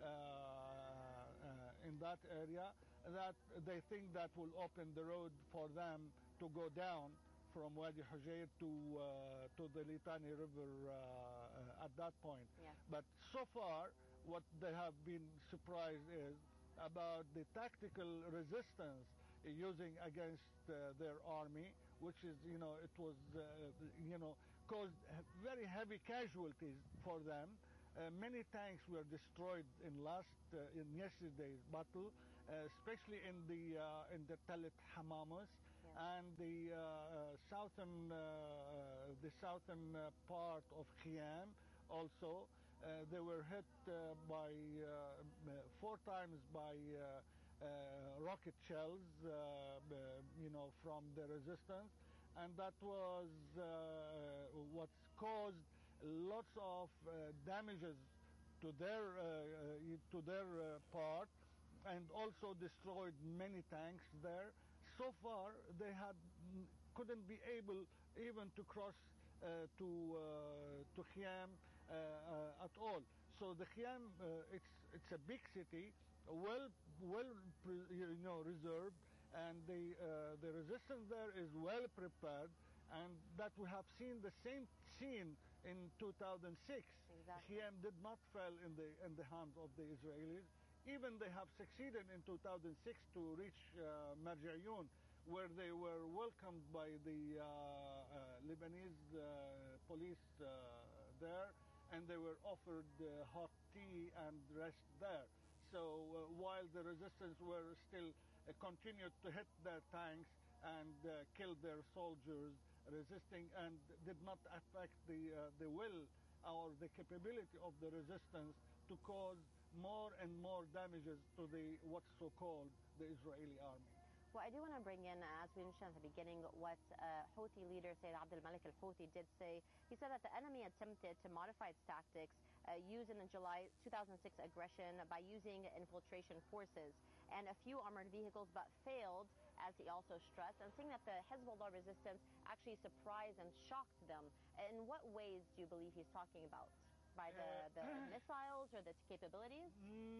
uh, in that area. That they think that will open the road for them to go down from Wadi Hujayr to uh, to the Litani River uh, uh, at that point. Yeah. But so far, what they have been surprised is about the tactical resistance using against uh, their army, which is, you know, it was, uh, you know, caused very heavy casualties for them. Uh, many tanks were destroyed in last, uh, in yesterday's battle, uh, especially in the uh, in the Talit Hamamas, yeah. and the uh, uh, southern uh, the southern uh, part of Khiem also. Uh, they were hit uh, by uh, four times by uh, uh, rocket shells, uh, uh, you know, from the resistance, and that was uh, what caused lots of uh, damages to their uh, uh, to their uh, part, and also destroyed many tanks there. So far, they had couldn't be able even to cross uh, to uh, to Khiem. Uh, uh, at all. So the Khiem, uh, it's it's a big city, well well you know reserved, and the uh, the resistance there is well prepared, and that we have seen the same scene in two thousand six. Exactly. Khiem did not fall in the in the hands of the Israelis. Even they have succeeded in two thousand six to reach uh, Marjayoun, where they were welcomed by the uh, uh, Lebanese uh, police uh, there. And they were offered uh, hot tea and rest there. So uh, while the resistance were still continued to hit their tanks and uh, kill their soldiers resisting, and did not affect the uh, the will or the capability of the resistance to cause more and more damages to the what's so-called the Israeli army. Well, I do want to bring in, as we mentioned at the beginning, what uh, Houthi leader Sayyid Abdul Malik al-Houthi did say. He said that the enemy attempted to modify its tactics uh, used in the July two thousand six aggression by using infiltration forces and a few armored vehicles, but failed, as he also stressed, and saying that the Hezbollah resistance actually surprised and shocked them. In what ways do you believe he's talking about? By the, the uh, missiles or the capabilities?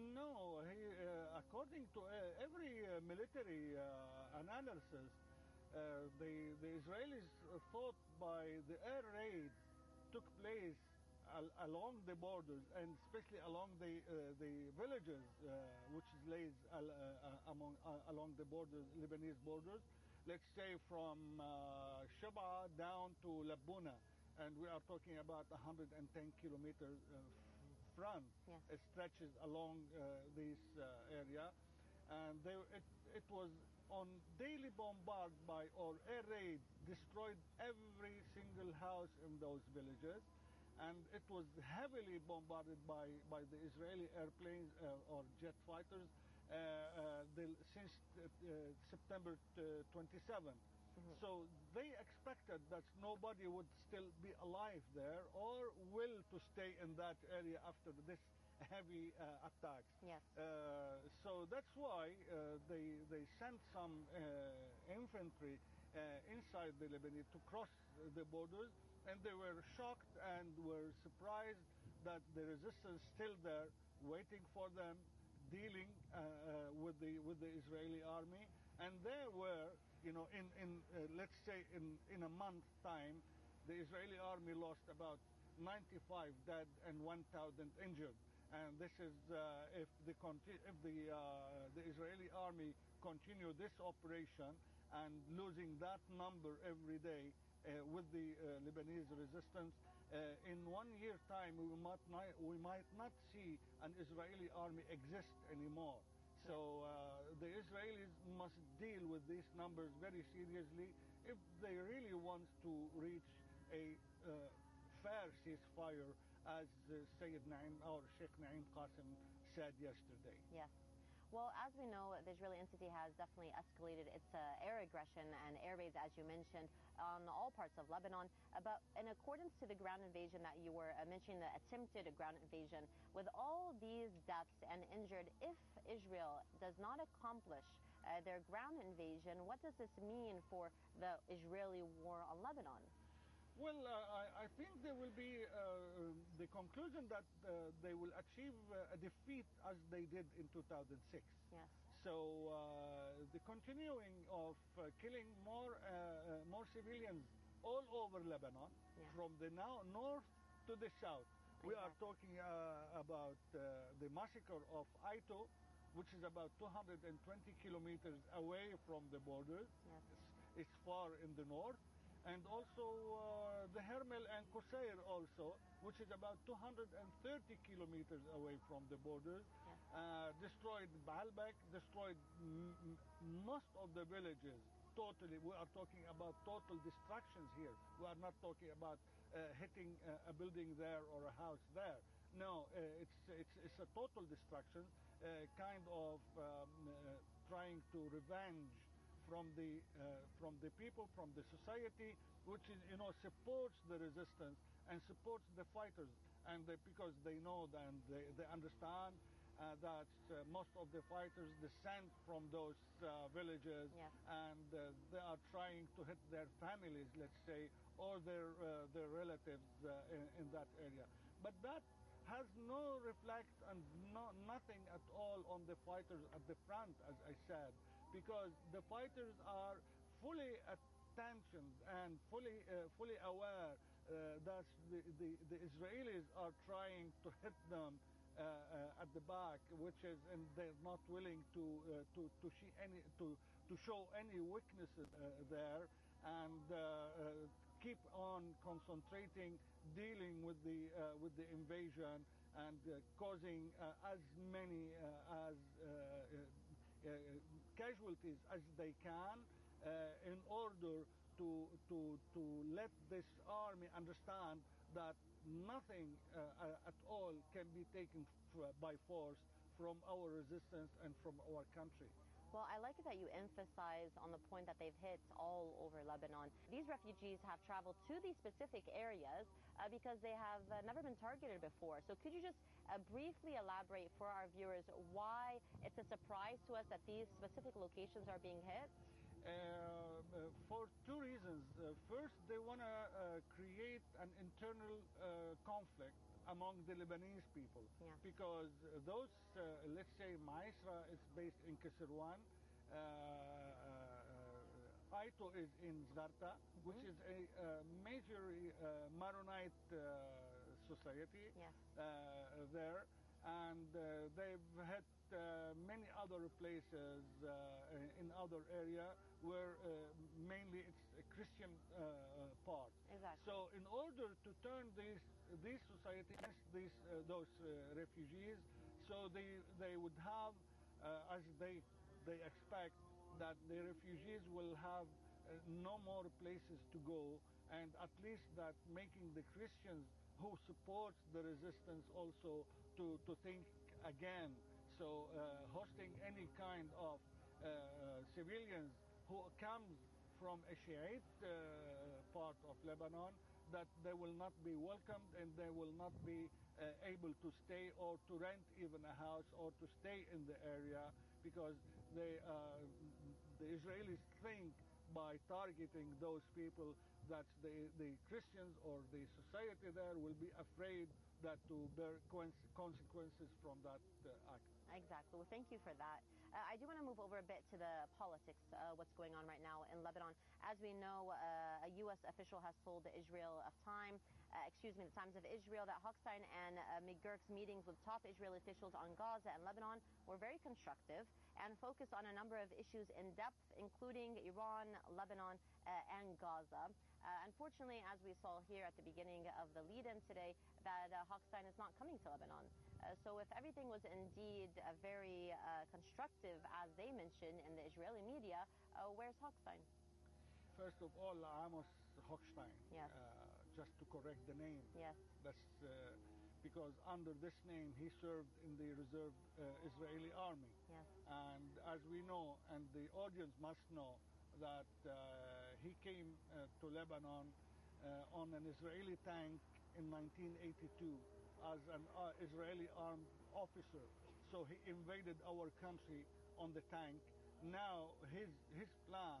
No, he, uh, according to uh, every uh, military uh, analysis, uh, the, the Israelis thought by the air raids took place al- along the borders, and especially along the uh, the villages uh, which lays al- uh, among uh, along the borders, Lebanese borders. Let's say from uh, Shaba down to Labuna. And we are talking about one hundred ten kilometer uh, front. Yes. It stretches along uh, this uh, area, and they, it, it was on daily bombard by or air raids, destroyed every single house in those villages, and it was heavily bombarded by, by the Israeli airplanes uh, or jet fighters uh, uh, the, since uh, September twenty-seventh. Mm-hmm. So they expected that nobody would still be alive there or will to stay in that area after this heavy uh, attacks. Yes. Uh, so that's why uh, they they sent some uh, infantry uh, inside the Lebanese to cross the borders, and they were shocked and were surprised that the resistance still there, waiting for them, dealing uh, uh, with the with the Israeli army, and there were. You know, in, in uh, let's say in, in a month's time, the Israeli army lost about ninety-five dead and one thousand injured. And this is uh, if the conti- if the uh, the Israeli army continue this operation and losing that number every day uh, with the uh, Lebanese resistance, uh, in one year time we might not, we might not see an Israeli army exist anymore. So uh, the Israelis must deal with these numbers very seriously if they really want to reach a uh, fair ceasefire, as uh, Sayyid Naim or Sheikh Naim Qasim said yesterday. Yes. Well, as we know, the Israeli entity has definitely escalated its uh, air aggression and air raids, as you mentioned, on all parts of Lebanon. Uh, but in accordance to the ground invasion that you were uh, mentioning, the attempted ground invasion, with all these deaths and injured, if Israel does not accomplish uh, their ground invasion, what does this mean for the Israeli war on Lebanon? Well, uh, I, I think there will be uh, the conclusion that uh, they will achieve uh, a defeat as they did in two thousand six. Yes. So uh, the continuing of uh, killing more uh, more civilians all over Lebanon, yeah. from the now north to the south. Exactly. We are talking uh, about uh, the massacre of Aito, which is about two hundred twenty kilometers away from the border. Yes. It's, it's far in the north. And also uh, the Hermel and Qusair also, which is about two hundred thirty kilometers away from the borders, yeah. uh, destroyed Baalbek, destroyed m- m- most of the villages. Totally, we are talking about total destructions here. We are not talking about uh, hitting uh, a building there or a house there. No, uh, it's, it's, it's a total destruction, uh, kind of um, uh, trying to revenge from the uh, from the people, from the society, which is, you know, supports the resistance and supports the fighters, and they, because they know and they, they understand uh, that uh, most of the fighters descend from those uh, villages, yes. and uh, they are trying to hit their families, let's say, or their uh, their relatives uh, in, in that area. But that has no reflect and no, nothing at all on the fighters at the front, as I said, because the fighters are fully attention and fully uh, fully aware uh, that the, the, the Israelis are trying to hit them uh, uh, at the back, which is, and they're not willing to uh, to to see any to to show any weaknesses uh, there, and uh, uh, keep on concentrating, dealing with the uh, with the invasion and uh, causing uh, as many uh, as uh, uh, uh, casualties as they can uh, in order to, to, to let this army understand that nothing uh, at all can be taken f- by force from our resistance and from our country. Well, I like it that you emphasize on the point that they've hit all over Lebanon. These refugees have traveled to these specific areas uh, because they have uh, never been targeted before. So could you just uh, briefly elaborate for our viewers why it's a surprise to us that these specific locations are being hit? Uh, uh, for two reasons. Uh, first, they want to uh, create an internal uh, conflict among the Lebanese people, yeah. because those, uh, let's say, Maisra is based in Kasirwan, uh, uh, Aito is in Zgharta, mm-hmm. which is a uh, major uh, Maronite uh, society yes. uh, there, and uh, they've had uh, many other places uh, in other area where uh, mainly it's a Christian uh, part. Exactly. So in order to turn these these society against these uh, those uh, refugees, so they they would have uh, as they they expect that the refugees will have uh, no more places to go, and at least that making the Christians who support the resistance also to to think again. So uh, hosting any kind of uh, civilians who comes from a Shiite uh, part of Lebanon, that they will not be welcomed and they will not be uh, able to stay or to rent even a house or to stay in the area, because they, uh, the Israelis think by targeting those people that the, the Christians or the society there will be afraid that to bear consequences from that uh, act. Exactly. Well, thank you for that. Uh, I do want to move over a bit to the politics, uh, what's going on right now in Lebanon. As we know, uh, a U S official has told the Israel of Time, uh, excuse me, the Times of Israel, that Hochstein and uh, McGurk's meetings with top Israeli officials on Gaza and Lebanon were very constructive and focused on a number of issues in depth, including Iran, Lebanon, uh, and Gaza. Uh, unfortunately, as we saw here at the beginning of the lead-in today, that uh, Hochstein is not coming to Lebanon. Uh, so if everything was indeed uh, very uh, constructive, as they mentioned in the Israeli media, uh, where's Hochstein? First of all, Amos Hochstein. Yes. Uh, just to correct the name. Yes. That's uh, because under this name he served in the reserve uh, Israeli army. Yes. And as we know, and the audience must know, that uh, he came uh, to Lebanon uh, on an Israeli tank in nineteen eighty-two as an uh, Israeli armed officer. So he invaded our country on the tank. Now his his plan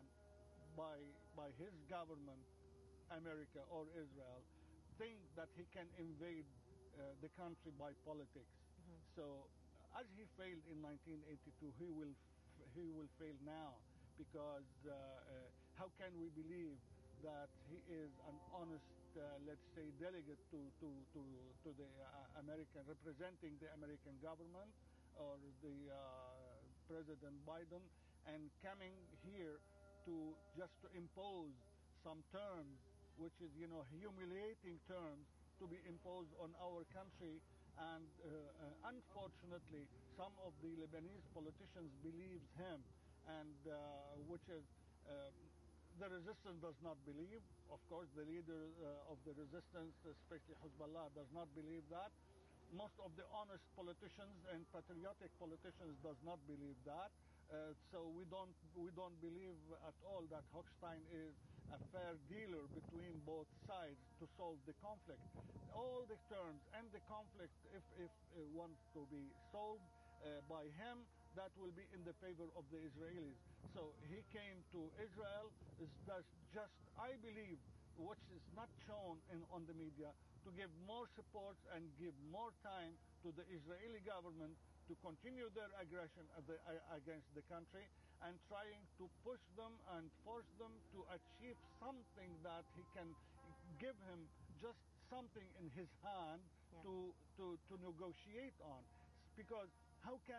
by by his government, America or Israel, think that he can invade uh, the country by politics. Mm-hmm. So as he failed in nineteen eighty-two, he will f- he will fail now, because uh, uh, how can we believe that he is an honest, uh, let's say, delegate to to to, to the uh, American, representing the American government or the uh, President Biden, and coming here to just to impose some terms, which is, you know, humiliating terms to be imposed on our country. And uh, uh, unfortunately, some of the Lebanese politicians believes him, and uh, which is uh, the resistance does not believe. Of course, the leader uh, of the resistance, especially Hezbollah, does not believe that. Most of the honest politicians and patriotic politicians does not believe that. Uh, so we don't we don't believe at all that Hochstein is a fair dealer between both sides to solve the conflict. All the terms and the conflict, if if uh, wants to be solved uh, by him, that will be in the favor of the Israelis. So he came to Israel is just, I believe, which is not shown in, on the media, to give more support and give more time to the Israeli government to continue their aggression the, uh, against the country, and trying to push them and force them to achieve something that he can give him just something in his hand yeah. to, to, to negotiate on. Because how can